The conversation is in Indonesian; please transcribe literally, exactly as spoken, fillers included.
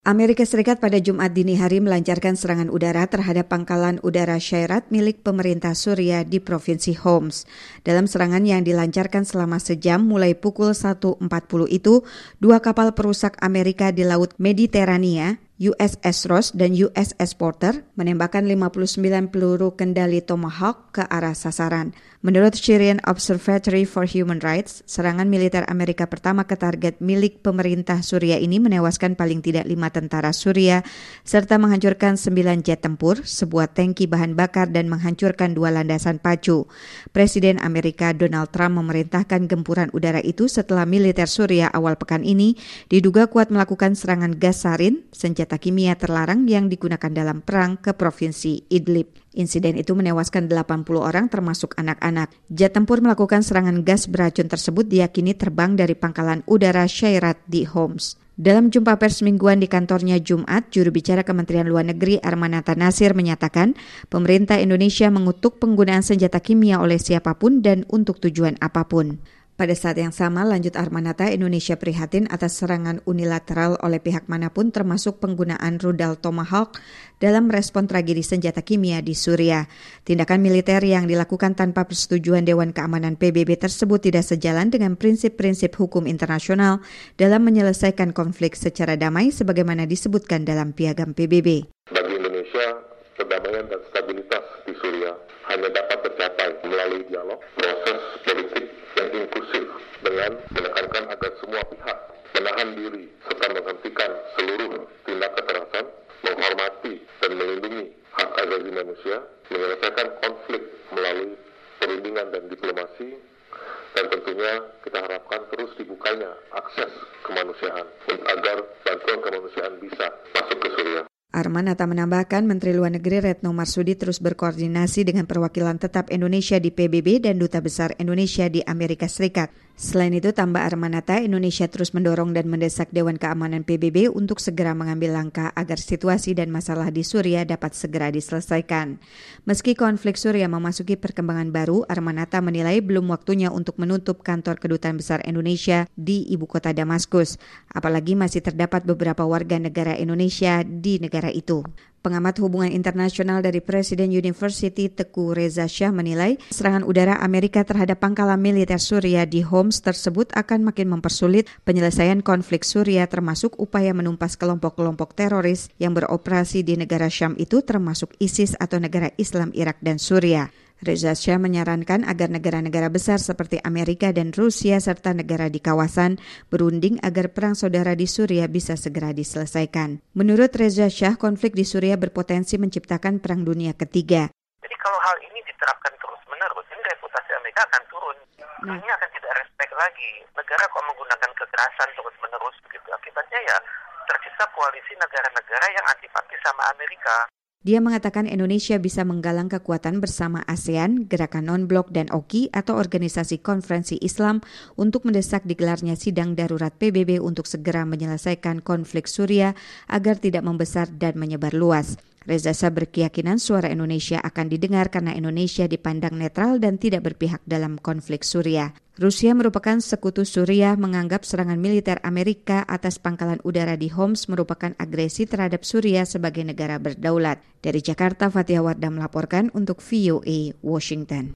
Amerika Serikat pada Jumat dini hari melancarkan serangan udara terhadap pangkalan udara Shayrat milik pemerintah Suriah di Provinsi Homs. Dalam serangan yang dilancarkan selama sejam mulai pukul satu empat puluh itu, dua kapal perusak Amerika di Laut Mediterania, U S S Ross dan U S S Porter, menembakkan lima puluh sembilan peluru kendali Tomahawk ke arah sasaran. Menurut Syrian Observatory for Human Rights, serangan militer Amerika pertama ke target milik pemerintah Suriah ini menewaskan paling tidak lima tentara Suriah, serta menghancurkan sembilan jet tempur, sebuah tangki bahan bakar dan menghancurkan dua landasan pacu. Presiden Amerika Donald Trump memerintahkan gempuran udara itu setelah militer Suriah awal pekan ini diduga kuat melakukan serangan gas sarin, senjata kimia terlarang yang digunakan dalam perang ke Provinsi Idlib. Insiden itu menewaskan delapan puluh orang termasuk anak-anak. Jet tempur melakukan serangan gas beracun tersebut diyakini terbang dari pangkalan udara Shayrat di Homs. Dalam jumpa pers mingguan di kantornya Jumat, juru bicara Kementerian Luar Negeri Armanata Nasir menyatakan pemerintah Indonesia mengutuk penggunaan senjata kimia oleh siapapun dan untuk tujuan apapun. Pada saat yang sama, lanjut Armanata, Indonesia prihatin atas serangan unilateral oleh pihak manapun termasuk penggunaan rudal Tomahawk dalam respon tragedi senjata kimia di Suriah. Tindakan militer yang dilakukan tanpa persetujuan Dewan Keamanan P B B tersebut tidak sejalan dengan prinsip-prinsip hukum internasional dalam menyelesaikan konflik secara damai sebagaimana disebutkan dalam piagam P B B. Bagi Indonesia, perdamaian dan stabilitas di Suriah hanya dapat tercapai melalui dialog, proses politik yang inklusif dengan menekankan agar semua pihak menahan diri serta menghentikan seluruh tindak kekerasan, menghormati dan melindungi hak asasi manusia, menyelesaikan konflik melalui perundingan dan diplomasi, dan tentunya kita harapkan terus dibukanya akses kemanusiaan agar bantuan kemanusiaan bisa masuk ke Suriah. Armanata menambahkan Menteri Luar Negeri Retno Marsudi terus berkoordinasi dengan perwakilan tetap Indonesia di P B B dan Duta Besar Indonesia di Amerika Serikat. Selain itu, tambah Armanata, Indonesia terus mendorong dan mendesak Dewan Keamanan P B B untuk segera mengambil langkah agar situasi dan masalah di Suriah dapat segera diselesaikan. Meski konflik Suriah memasuki perkembangan baru, Armanata menilai belum waktunya untuk menutup kantor Kedutaan Besar Indonesia di ibu kota Damaskus, apalagi masih terdapat beberapa warga negara Indonesia di negara itu. Pengamat hubungan internasional dari Presiden University Teguh Reza Shah menilai serangan udara Amerika terhadap pangkalan militer Suriah di Homs tersebut akan makin mempersulit penyelesaian konflik Suriah termasuk upaya menumpas kelompok-kelompok teroris yang beroperasi di negara Syam itu termasuk ISIS atau negara Islam Irak dan Suriah. Reza Shah menyarankan agar negara-negara besar seperti Amerika dan Rusia serta negara di kawasan berunding agar perang saudara di Suriah bisa segera diselesaikan. Menurut Reza Shah, konflik di Suriah berpotensi menciptakan perang dunia ketiga. Jadi kalau hal ini diterapkan terus-menerus, ini reputasi Amerika akan turun. Dunia akan tidak respect lagi. Negara kok menggunakan kekerasan terus-menerus begitu. Akibatnya ya tercipta koalisi negara-negara yang antipati sama Amerika. Dia mengatakan Indonesia bisa menggalang kekuatan bersama ASEAN, Gerakan Non-Blok dan O K I atau Organisasi Konferensi Islam untuk mendesak digelarnya sidang darurat P B B untuk segera menyelesaikan konflik Suriah agar tidak membesar dan menyebar luas. Reza Shah berkeyakinan suara Indonesia akan didengar karena Indonesia dipandang netral dan tidak berpihak dalam konflik Suriah. Rusia merupakan sekutu Suriah menganggap serangan militer Amerika atas pangkalan udara di Homs merupakan agresi terhadap Suriah sebagai negara berdaulat. Dari Jakarta, Fathia Wardah melaporkan untuk V O A Washington.